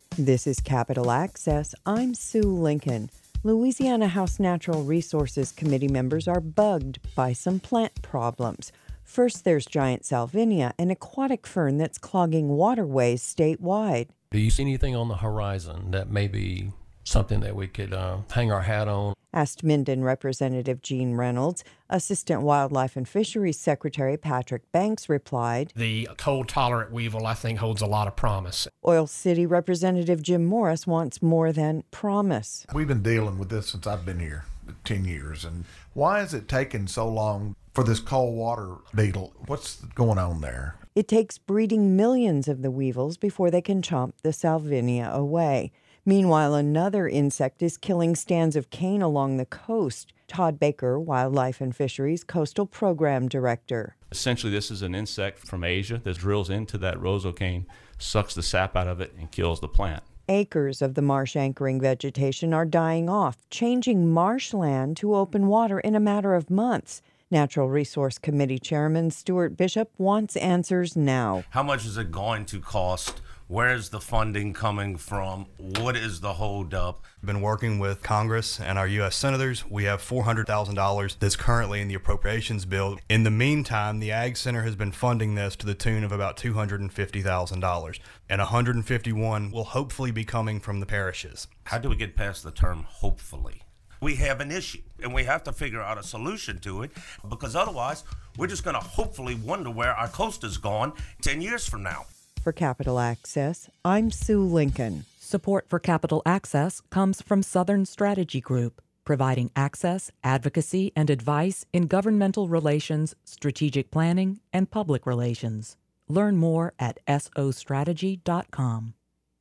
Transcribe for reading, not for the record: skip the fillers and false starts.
This is Capital Access. I'm Sue Lincoln. Louisiana House Natural Resources Committee members are bugged by some plant problems. First, there's giant salvinia, an aquatic fern that's clogging waterways statewide. Do you see anything on the horizon that may be something that we could hang our hat on? Asked Minden Representative Gene Reynolds. Assistant Wildlife and Fisheries Secretary Patrick Banks replied, The cold-tolerant weevil, I think, holds a lot of promise. Oil City Representative Jim Morris wants more than promise. We've been dealing with this since I've been here, 10 years. And why is it taking so long for this cold water beetle? What's going on there? It takes breeding millions of the weevils before they can chomp the salvinia away. Meanwhile, another insect is killing stands of cane along the coast. Todd Baker, Wildlife and Fisheries Coastal Program Director. Essentially, this is an insect from Asia that drills into that roseau cane, sucks the sap out of it, and kills the plant. Acres of the marsh anchoring vegetation are dying off, changing marshland to open water in a matter of months. Natural Resource Committee Chairman Stuart Bishop wants answers now. How much is it going to cost? Where is the funding coming from? What is the holdup? Been working with Congress and our U.S. senators. We have $400,000 that's currently in the appropriations bill. In the meantime, the Ag Center has been funding this to the tune of about $250,000, and $151 will hopefully be coming from the parishes. How do we get past the term hopefully? We have an issue, and we have to figure out a solution to it, because otherwise we're just going to hopefully wonder where our coast is gone 10 years from now. For Capital Access, I'm Sue Lincoln. Support for Capital Access comes from Southern Strategy Group, providing access, advocacy, and advice in governmental relations, strategic planning, and public relations. Learn more at sostrategy.com.